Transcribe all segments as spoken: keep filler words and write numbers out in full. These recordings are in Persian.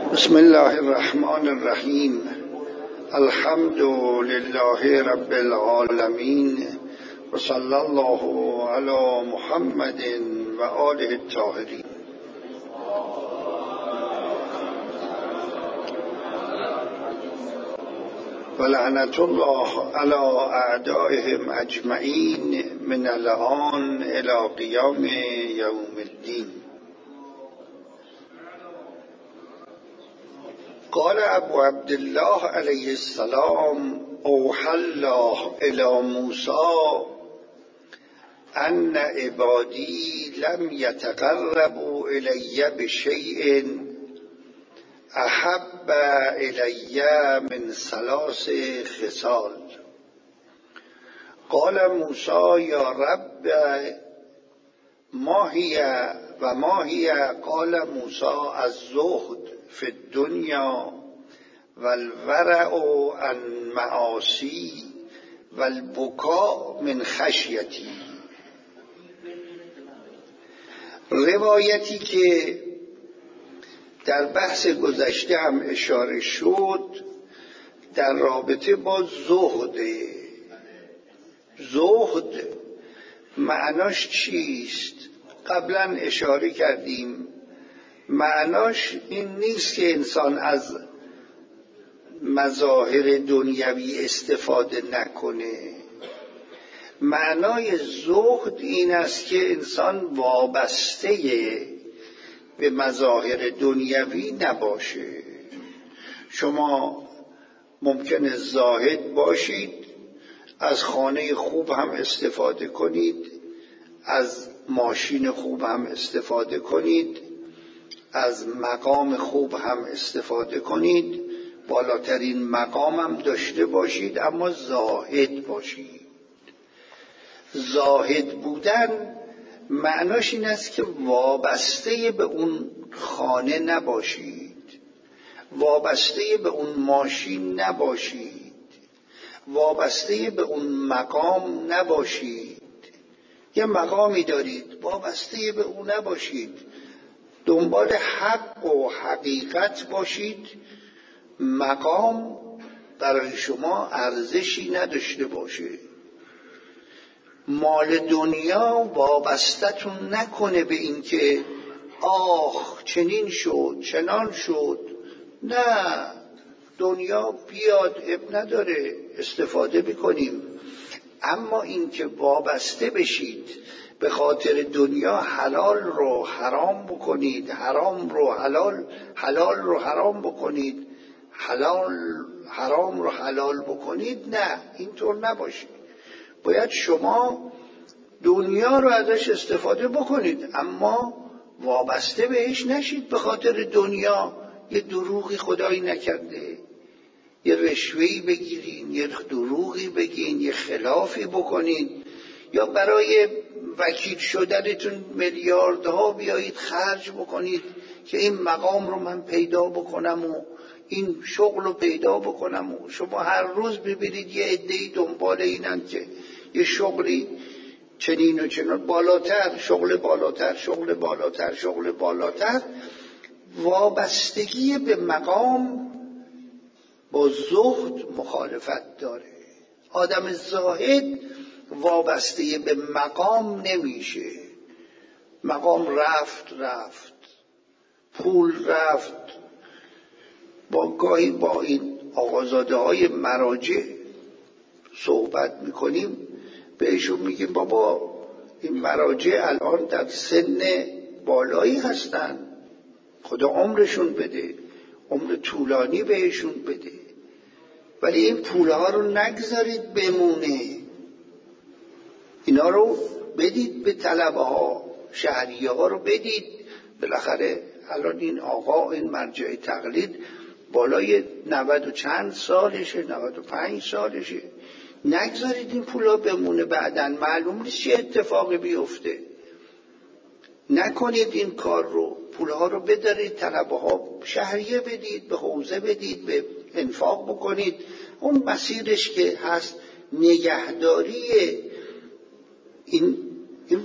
بسم الله الرحمن الرحیم. الحمد لله رب العالمین و صلی الله علی محمد و آله الطاهرین. و لعنت الله علی اعدائهم اجمعین من الآن الی قیام یوم الدین. قال ابو عبدالله علیه السلام: اوحی الله الی موسی ان عبادی لم یتقربوا الی بشیء احب الی من ثلاث خصال. قال موسی یا رب ما هی و ما هی؟ قال موسی الزهد فی الدنیا والورع عن معاصی والبکاء من خشیتی. روایتی که در بحث گذشته هم اشاره شد در رابطه با زهد. زهد معناش چیست؟ قبلا اشاره کردیم. معناش این نیست که انسان از مظاهر دنیوی استفاده نکنه. معنای زهد این است که انسان وابسته به مظاهر دنیوی نباشه. شما ممکنه زاهد باشید، از خانه خوب هم استفاده کنید، از ماشین خوب هم استفاده کنید، از مقام خوب هم استفاده کنید، بالاترین مقام هم داشته باشید، اما زاهد باشید. زاهد بودن معناش این است که وابسته به اون خانه نباشید، وابسته به اون ماشین نباشید، وابسته به اون مقام نباشید. یه مقامی دارید، وابسته به اون نباشید، دنبال حق و حقیقت باشید. مقام برای شما ارزشی نداشته باشه. مال دنیا وابستتون نکنه به این که آخ چنین شد چنان شد. نه، دنیا بیاد اب نداره، استفاده بکنیم. اما این که وابسته بشید به خاطر دنیا حلال رو حرام بکنید، حرام رو حلال، حلال رو حرام بکنید، حلال حرام رو حلال بکنید، نه، اینطور نباشید. باید شما دنیا رو ازش استفاده بکنید، اما وابسته بهش نشید. به خاطر دنیا یه دروغی خدایی نکرده، یه رشوهی بگیرین، یه دروغی بگین، یه خلافی بکنید، یا برای وکیل شدنتون میلیاردها بیایید خرج بکنید که این مقام رو من پیدا بکنم و این شغل رو پیدا بکنم. و شما هر روز ببینید یه عده‌ای دنبال اینن که یه شغلی چنین و چنان، بالاتر، شغل بالاتر، شغل بالاتر، شغل بالاتر. وابستگی به مقام با زهد مخالفت داره. آدم زاهد وابسته به مقام نمیشه. مقام رفت رفت، پول رفت. با گاهی با این آقازاده های مراجع صحبت میکنیم، بهشون میگیم بابا این مراجع الان در سن بالایی هستن، خدا عمرشون بده، عمر طولانی بهشون بده، ولی این پولها رو نگذارید بمونه، اینا رو بدید به طلبه ها، شهریه ها رو بدید. بالاخره الان این آقا، این مرجع تقلید بالای نود و چند سالشه، نود و پنج سالشه. نگذارید این پولا بمونه، بعدن معلوم نیست چه اتفاقی بیفته. نکنید این کار رو. پولها رو بدارید طلبه ها، شهریه بدید، به حوزه بدید، به انفاق بکنید. اون مسیرش که هست نگهداری این این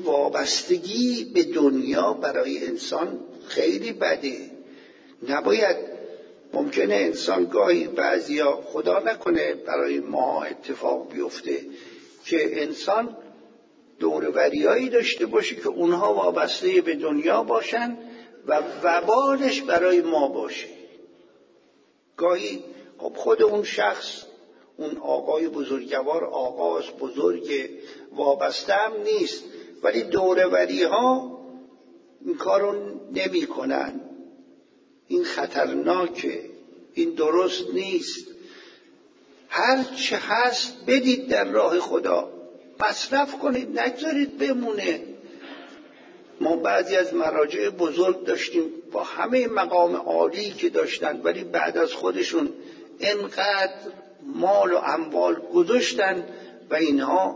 وابستگی به دنیا برای انسان خیلی بده. نباید ممکنه انسان گاهی بعضیا خدا نکنه برای ما اتفاق بیفته که انسان دوروریایی داشته باشه که اونها وابسته به دنیا باشن و وبالش برای ما باشه. گاهی خب خود اون شخص، اون آقای بزرگوار، آقاست، بزرگ، وابسته هم نیست، ولی دوروری ها این کارو نمی کنن. این خطرناکه، این درست نیست. هر چه هست بدید در راه خدا، مصرف کنید، نگذارید بمونه. ما بعضی از مراجع بزرگ داشتیم با همه مقام عالی که داشتن، ولی بعد از خودشون انقدر مال و اموال گذاشتن و اینها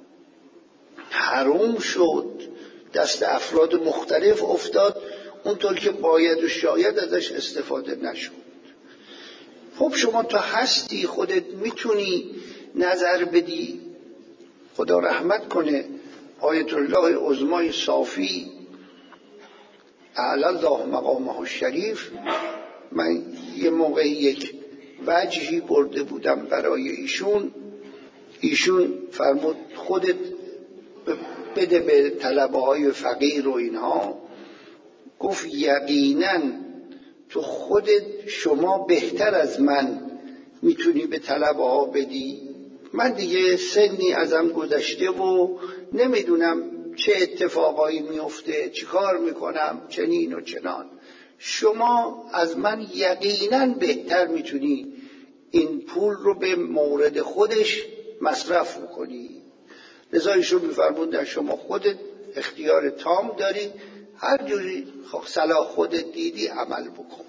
حروم شد، دست افراد مختلف افتاد، اونطور که باید و شاید ازش استفاده نشد. خب شما تا هستی خودت میتونی نظر بدی. خدا رحمت کنه آیت الله عظمای صافی اعلی الله مقامه الشریف، من یه موقع یک وجهی برده بودم برای ایشون، ایشون فرمود خودت بده به طلبه های فقیر و اینها. گفت یقینا تو خودت شما بهتر از من میتونی به طلبه ها بدی. من دیگه سنی ازم گذشته و نمیدونم چه اتفاقایی میفته، چی کار میکنم، چنین و چنان. شما از من یقینا بهتر میتونی این پول رو به مورد خودش مصرف بکنی. لذا ایشون میفرموندن شما خودت اختیار تام داری، هر جوری صلاح خودت دیدی عمل بکن.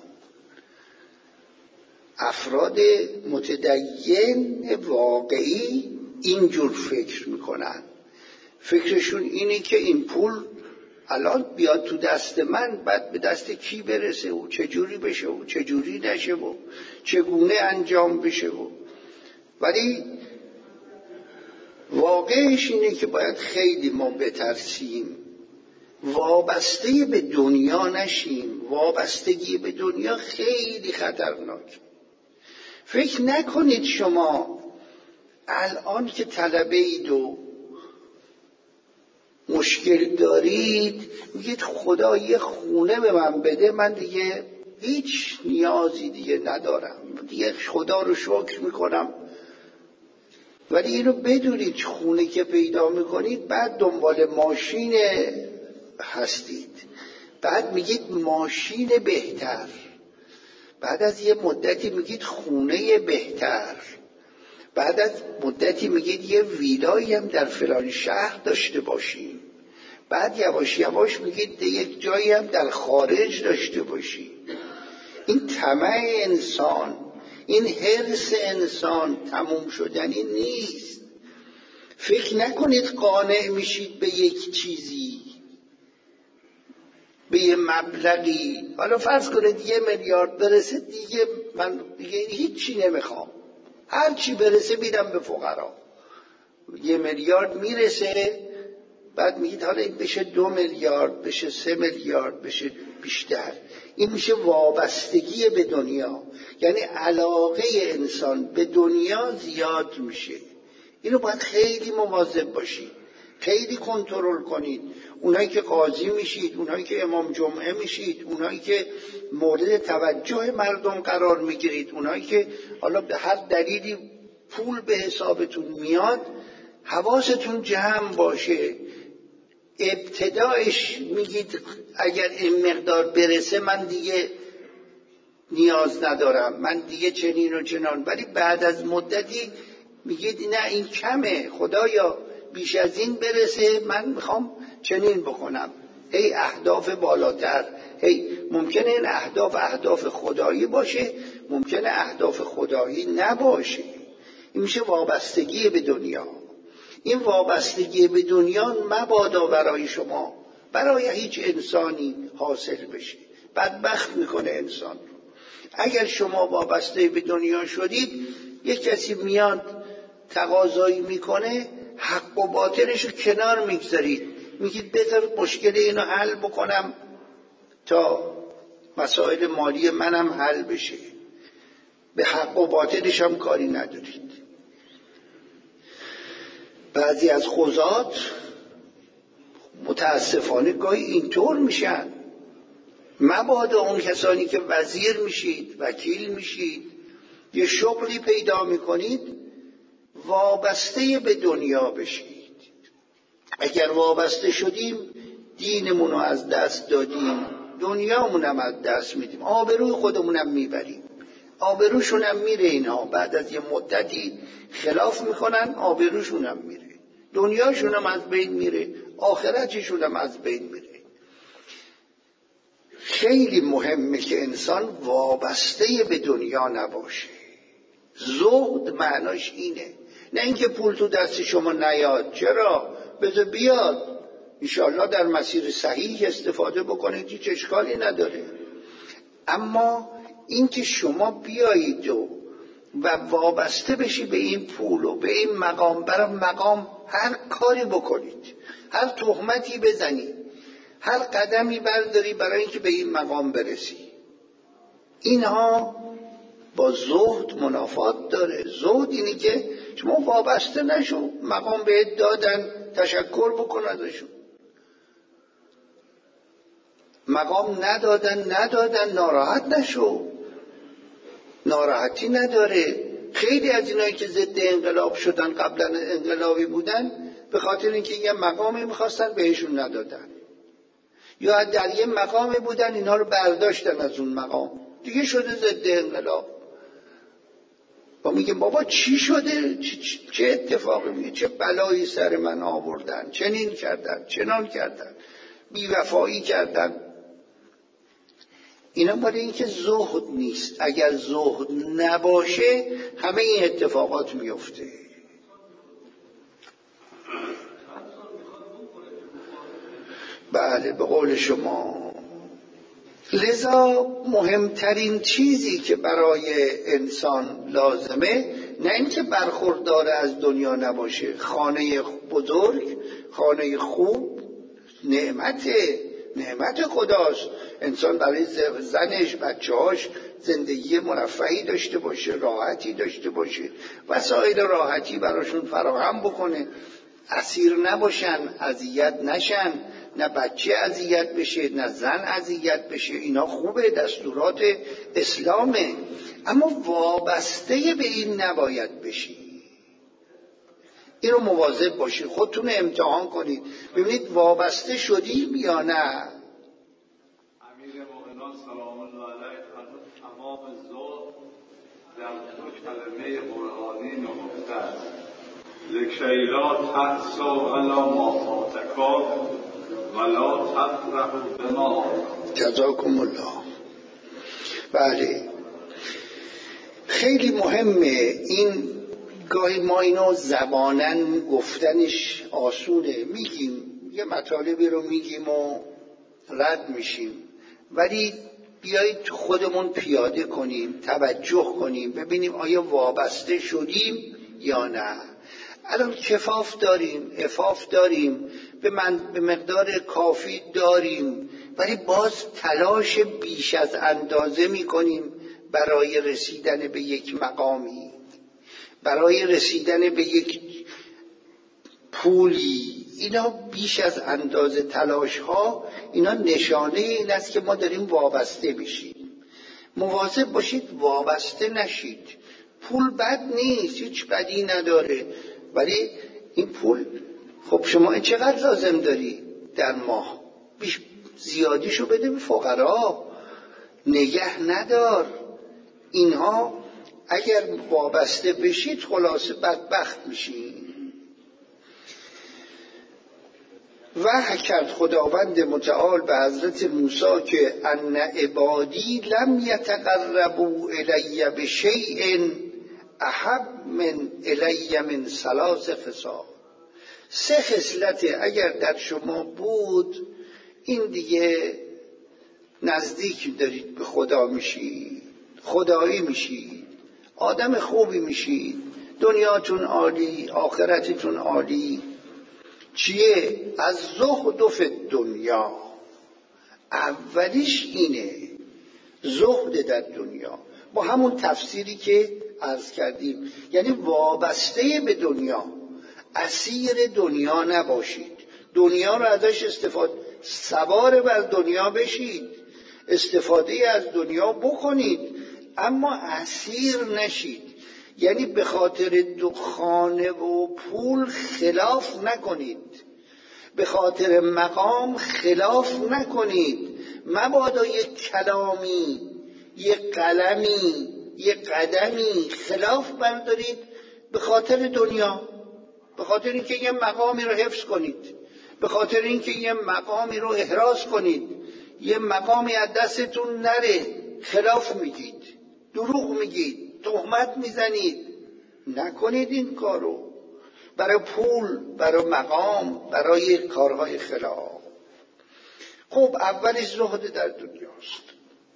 افراد متدین واقعی اینجور فکر میکنن. فکرشون اینه که این پول الان بیاد تو دست من، بعد به دست کی برسه و چجوری بشه و چجوری نشه و چگونه انجام بشه و ولی واقعش اینه که باید خیلی ما بترسیم، وابسته به دنیا نشیم. وابستگی به دنیا خیلی خطرناک. فکر نکنید شما الان که طلبه اید و مشکل دارید میگید خدا یه خونه به من بده، من دیگه هیچ نیازی دیگه ندارم، دیگه خدا رو شکر میکنم. ولی اینو بدونید خونه که پیدا میکنید بعد دنبال ماشین هستید، بعد میگید ماشین بهتر، بعد از یه مدتی میگید خونه بهتر، بعد از مدتی میگید یه ویلایی هم در فلان شهر داشته باشی، بعد یواش یواش میگید یک جایی هم در خارج داشته باشی. این طمع انسان، این حرص انسان تموم شدنی نیست. فکر نکنید قانع میشید به یک چیزی، به یه مبلغی. حالا فرض کنید یه میلیارد برسه، دیگه من دیگه هیچی نمیخوام، هر چی برسه میدم به فقرا. یه میلیارد میرسه، بعد میگید حالا این بشه دو میلیارد، بشه سه میلیارد، بشه بیشتر. این میشه وابستگی به دنیا، یعنی علاقه انسان به دنیا زیاد میشه. اینو باید خیلی مواظب باشید، خیلی کنترل کنید. اونایی که قاضی میشید، اونایی که امام جمعه میشید، اونایی که مورد توجه مردم قرار میگیرید، اونایی که حالا به هر دلیلی پول به حسابتون میاد، حواستون جمع باشه. ابتدایش میگید اگر این مقدار برسه من دیگه نیاز ندارم، من دیگه چنین و چنان، ولی بعد از مدتی میگید نه این کمه، خدایا بیش از این برسه، من میخوام چنین بکنم. هی اهداف بالاتر، هی ممکنه این اهداف اهداف خدایی باشه، ممکنه اهداف خدایی نباشه. این میشه وابستگی به دنیا. این وابستگی به دنیا مبادا برای شما، برای هیچ انسانی حاصل بشه. بدبخت میکنه انسان رو. اگر شما وابسته به دنیا شدید، یک کسی میاد تقاضایی میکنه، حق و باطلش رو کنار میگذارید، میگید بذار مشکل اینو حل بکنم تا مسائل مالی منم حل بشه. به حق و باطلش هم کاری ندارید. بعضی از قضات متاسفانه گاهی اینطور میشن، مبادا اون کسانی که وزیر میشید، وکیل میشید، یه شغلی پیدا میکنید، وابسته به دنیا بشید. اگر وابسته شدیم دینمون رو از دست دادیم، دنیامون هم از دست میدیم، آبروی خودمون هم میبریم، آبروشون هم میره. اینها بعد از یه مدتی خلاف میکنن، آبروشون هم میره، دنیاشون هم از بین میره، آخرتشون هم از بین میره. خیلی مهمه که انسان وابسته به دنیا نباشه. زهد معناش اینه، نه اینکه پول تو دست شما نیاد. چرا؟ بذار بیاد، انشاءالله در مسیر صحیح استفاده بکنید، هیچ اشکالی نداره. اما اینکه شما بیایید و و وابسته بشی به این پول و به این مقام، برای مقام هر کاری بکنید، هر تهمتی بزنی، هر قدمی برداری برای اینکه به این مقام برسی، اینها با زهد منافات داره. زهد اینی که شما وابسته نشو، مقام بهت دادن تشکر بکن ازشون، مقام ندادن ندادن ناراحت نشو، ناراحتی نداره. خیلی از اینایی که ضد انقلاب شدن قبلا انقلابی بودن به خاطر اینکه یه مقامی میخواستن بهشون ندادن، یا در یه مقامی بودن اینا رو برداشتن از اون مقام، دیگه شده ضد انقلاب. و میگه بابا چی شده؟ چه اتفاقی میگه؟ چه بلایی سر من آوردن، چنین کردن، چنان کردن، بیوفایی کردن. اینا مال این که زهد نیست. اگر زهد نباشه همه این اتفاقات میفته. بله، به قول شما. لذا مهمترین چیزی که برای انسان لازمه نه اینکه برخوردار از دنیا نباشه. خانه بزرگ، خانه خوب نعمت نعمت خداست. انسان برای زنش، بچه‌هاش زندگی مرفهی داشته باشه، راحتی داشته باشه، وسایل راحتی براشون فراهم بکنه، اسیر نباشن، اذیت نشن، نه بچه اذیت بشه نه زن اذیت بشه. اینا خوبه، دستورات اسلامه. اما وابسته به این نباید بشی. این رو مواظب باشید، خودتون امتحان کنید ببینید وابسته شدیم یا نه. امیر مومنان سلام الله علیه تمام زهد در دو کلمه قرآنی نهفته است: لکی لا تحسوا علی ما فاتکا ولا تفرحوا بما آتاکم. جزاکم الله. بله، خیلی مهمه این. گاهی ما اینو زبانن گفتنش آسونه، میگیم یه مطالبی رو میگیم و رد میشیم، ولی بیایید تو خودمون پیاده کنیم، توجه کنیم، ببینیم آیا وابسته شدیم یا نه. الان کفاف داریم، عفاف داریم، به, من به مقدار کافی داریم، ولی باز تلاش بیش از اندازه میکنیم برای رسیدن به یک مقامی، برای رسیدن به یک پولی. اینا بیش از اندازه تلاش ها، اینا نشانه این است که ما داریم وابسته بشیم. مواظب باشید وابسته نشید. پول بد نیست، هیچ بدی نداره، ولی این پول خب شما چقدر لازم داری در ماه؟ بیش زیادیشو بده به فقرا، نگه ندار. اینها اگر وابسته بشید خلاصه بدبخت میشید. وحی کرد خداوند متعال به حضرت موسی که ان عبادی لم یتقربوا الی بشیء احب من الی من ثلاث خصال. سه خصلت اگر در شما بود، این دیگه نزدیک دارید به خدا میشید، خدایی میشید، آدم خوبی میشید، دنیاتون عالی، آخرتتون عالی. چیه؟ از زهد فی دنیا. اولیش اینه، زهد در دنیا. با همون تفسیری که عرض کردیم، یعنی وابسته به دنیا، اسیر دنیا نباشید. دنیا رو ازش استفاده، سوار بر دنیا بشید، استفاده از دنیا بکنید، اما اسیر نشید. یعنی به خاطر خانه و پول خلاف نکنید، به خاطر مقام خلاف نکنید. مبادا یک کلامی، یک قلمی، یک قدمی خلاف بردارید به خاطر دنیا، به خاطر اینکه یه مقامی رو حفظ کنید، به خاطر اینکه یه مقامی رو احراز کنید، یه مقامی از دستتون نره، خلاف میگید، دروغ میگید، تهمت میزنید. نکنید این کارو برای پول، برای مقام، برای کارهای خلاف. خب اولش زهد در دنیاست.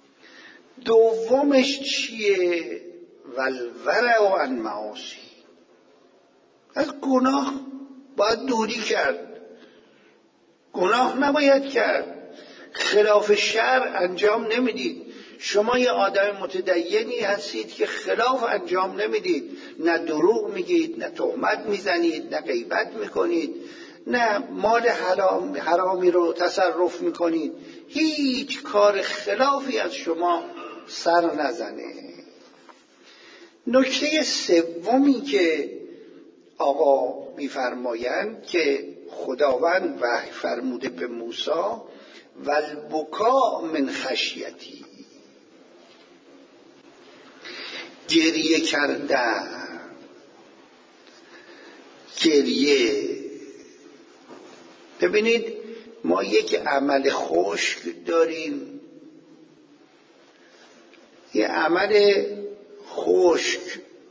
دومش چیه؟ والورع عن معاصی، از گناه باید دوری کرد، گناه نباید کرد، خلاف شرع انجام نمیدید. شما یه آدم متدینی هستید که خلاف انجام نمیدید، نه دروغ میگید، نه تهمت میزنید، نه غیبت میکنید، نه مال حرام حرامی رو تصرف میکنید. هیچ کار خلافی از شما سر نزنه. نکته سومی که آقا میفرمایند که خداوند وحی فرموده به موسی، والبکاء من خشیتی، گریه کردن. گریه، ببینید ما یک عمل خشک داریم، یه عمل خشک.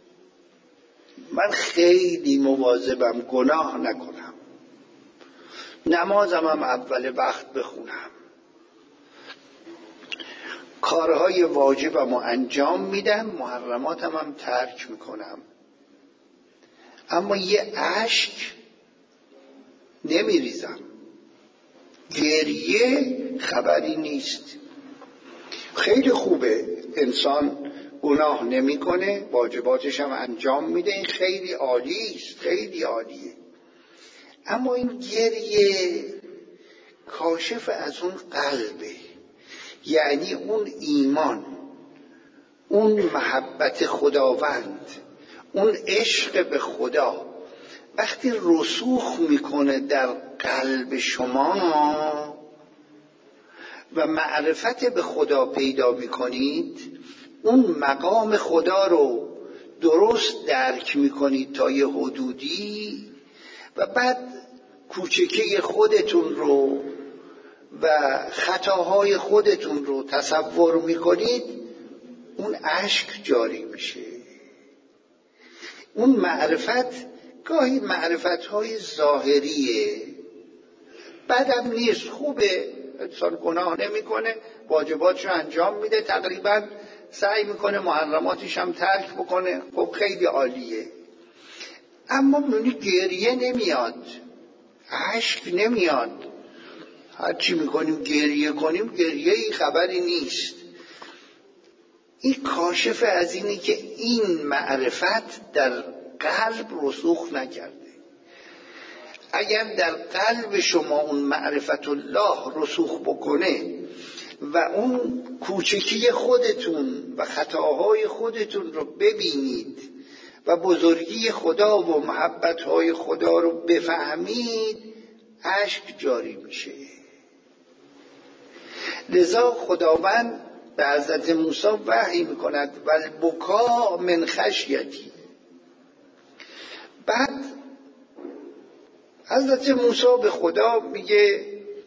من خیلی مواظبم گناه نکنم، نمازم هم اول وقت بخونم، کارهای واجبم رو انجام میدم، محرماتم هم ترک میکنم، اما یه اشک نمیریزم. گریه خبری نیست. خیلی خوبه انسان گناه نمیکنه، واجباتش هم انجام میده، این خیلی عالی است، خیلی عالیه. اما این گریه کاشف از اون قلبه، یعنی اون ایمان، اون محبت خداوند، اون عشق به خدا وقتی رسوخ میکنه در قلب شما و معرفت به خدا پیدا میکنید، اون مقام خدا رو درست درک میکنید تا یه حدودی، و بعد کوچکی خودتون رو و خطاهای خودتون رو تصور میکنید، اون اشک جاری میشه. اون معرفت گاهی معرفت‌های ظاهریه، بدم نیست، خوبه، انسان گناه نمیکنه، واجباتش رو انجام میده، تقریبا سعی میکنه محرماتش هم ترک بکنه، خب خیلی عالیه. اما منی گریه نمیاد، اشک نمیاد، هرچی میکنیم گریه کنیم، گریه ای خبری نیست. این کاشف از اینی که این معرفت در قلب رسوخ نکرده. اگر در قلب شما اون معرفت الله رسوخ بکنه و اون کوچکی خودتون و خطاهای خودتون رو ببینید و بزرگی خدا و محبتهای خدا رو بفهمید، اشک جاری میشه. لذا خداوند به حضرت موسی وحی میکند والبکاء من خشیتی. بعد حضرت موسی به خدا میگه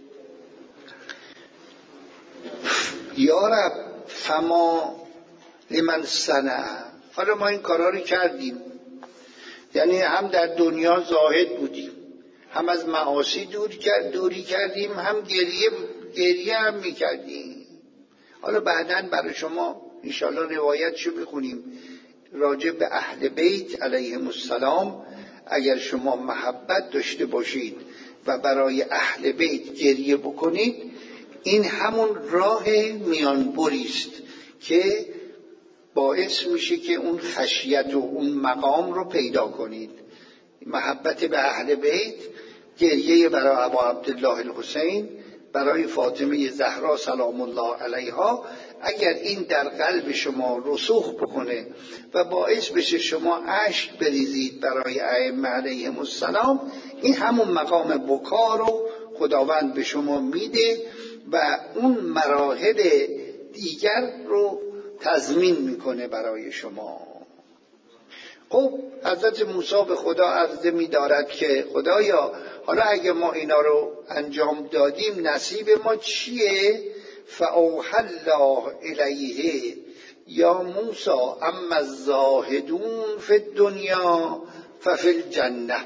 یا رب فما لمن صنع. حالا ما این کارا رو کردیم، یعنی هم در دنیا زاهد بودیم، هم از معاصی دور کرد دوری کردیم، هم گریه گریه هم میکردیم. حالا بعداً برای شما انشاءالله روایتشو بخونیم راجع به اهل بیت علیهم السلام. اگر شما محبت داشته باشید و برای اهل بیت گریه بکنید، این همون راه میانبری است که باعث میشه که اون خشیت و اون مقام رو پیدا کنید. محبت به اهل بیت، گریه برای ابا عبدالله الحسین، برای فاطمه زهرا سلام الله علیها، اگر این در قلب شما رسوخ بکنه و باعث بشه شما اشک بریزید برای ائمه علیهم السلام، این همون مقام بکا رو خداوند به شما میده و اون مراحل دیگر رو تضمین میکنه برای شما. خب حضرت موسی به خدا عرضه می‌دارد که خدایا حالا اگه ما اینا رو انجام دادیم نصیب ما چیه؟ فاوحی الله الیه یا موسی اما الزاهدون فی الدنیا ففی الجنه.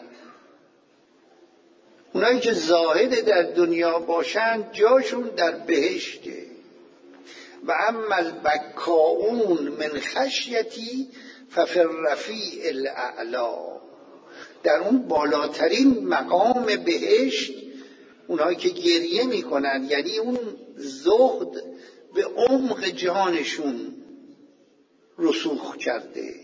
اونایی که زاهد در دنیا باشن جاشون در بهشته. و اما البکاؤون من خشیتی ففی الرفیع الاعلی. در اون بالاترین مقام بهشت اونهایی که گریه میکنن، یعنی اون زهد به عمق جانشون رسوخ کرده،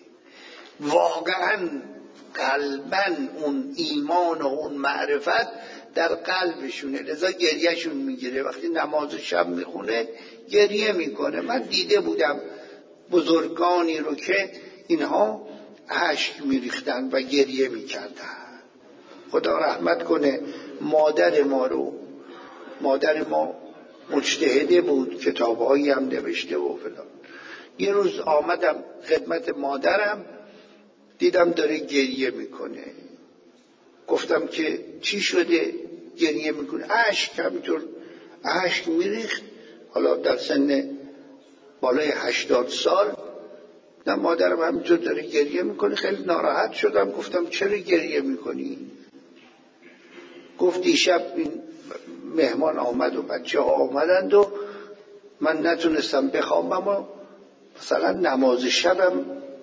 واقعا قلباً اون ایمان و اون معرفت در قلبشونه، لذا گریهشون میگیره. وقتی نماز شب میخونه گریه میکنه. من دیده بودم بزرگانی رو که اینها اشک میریختن و گریه میکردن. خدا رحمت کنه مادر ما رو. مادر ما مجتهده بود، کتابهایی هم نوشته و فلان. یه روز آمدم خدمت مادرم، دیدم داره گریه میکنه. گفتم که چی شده گریه میکنه؟ اشک همینطور اشک میریخت. حالا در سن بالای هشتاد سال. نه مادرم همینطور داره گریه میکنه. خیلی ناراحت شدم. گفتم چرا گریه میکنی؟ گفت دیشب این مهمان آمد و بچه ها آمدند و من نتونستم بخوابم و مثلا نماز شبم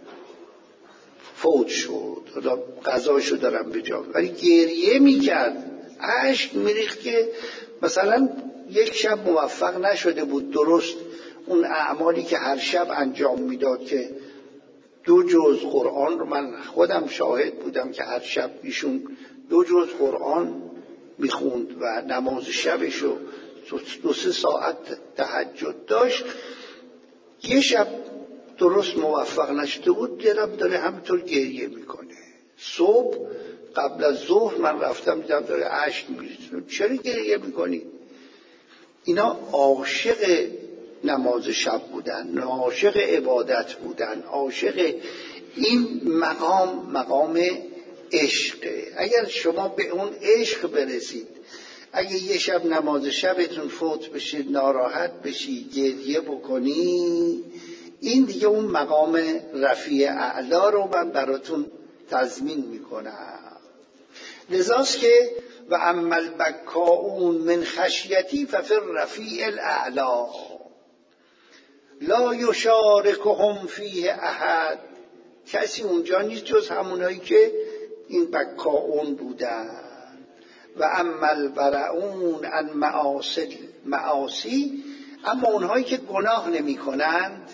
فوت شد، قضاشو دارم به جا. ولی گریه میکرد، اشک میریخت که مثلا یک شب موفق نشده بود درست اون اعمالی که هر شب انجام میداد که دو جز قرآن رو، من خودم شاهد بودم که هر شب ایشون دو جز قرآن میخوند و نماز شبشو دو سه ساعت تهجد داشت. یه شب درست موفق نشده بود، دیدم داره همینطور گریه میکنه. صبح قبل از ظهر من رفتم دیدم داره اشک میریزه. چرا گریه میکنی؟ اینا عاشق نماز شب بودن، عاشق عبادت بودن، عاشق این مقام مقام عشقه. اگر شما به اون عشق برسید، اگه یه شب نماز شبتون فوت بشه، ناراحت بشی، گریه بکنی، این دیگه اون مقام رفیع اعلا رو من براتون تضمین میکنم. لذاست که و اما البکاؤون من خشیتی ففی الرفیع الاعلا لا یشارکهم فیه احد. کسی اونجا نیست جز همونایی که این بکاؤون بودن. و اما الورعون عن معاصی معاصی، اما اونهایی که گناه نمی کنند،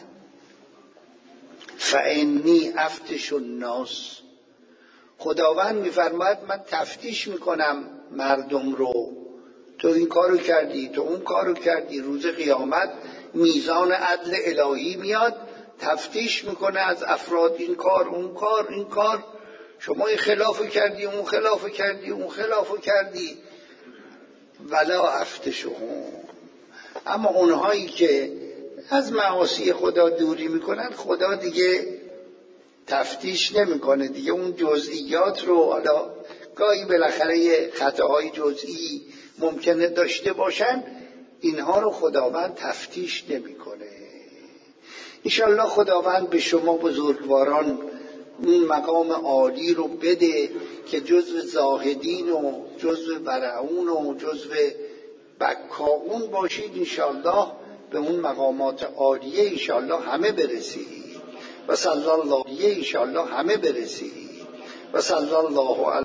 فانی افتش الناس. خداوند میفرماید من تفتیش میکنم مردم رو، تو این کارو کردی، تو اون کارو کردی. روز قیامت میزان عدل الهی میاد، تفتیش میکنه از افراد، این کار اون کار این کار، شما این خلافو کردی، اون خلافو کردی، اون خلافو کردی. ولا افتشهم. اما اونهایی که از معاصی خدا دوری میکنن، خدا دیگه تفتیش نمیکنه دیگه. اون جزئیات رو، حالا گاهی بالاخره خطاهای جزئی ممکنه داشته باشن، اینها رو خداوند تفتیش نمیکنه. انشالله خداوند به شما بزرگواران اون مقام عالی رو بده که جزو زاهدین و جزو برعون و جزو بکاؤون باشید. انشالله به اون مقامات عالیه انشالله همه برسید. و صلی الله علیه انشالله همه برسید. و صلی الله علیه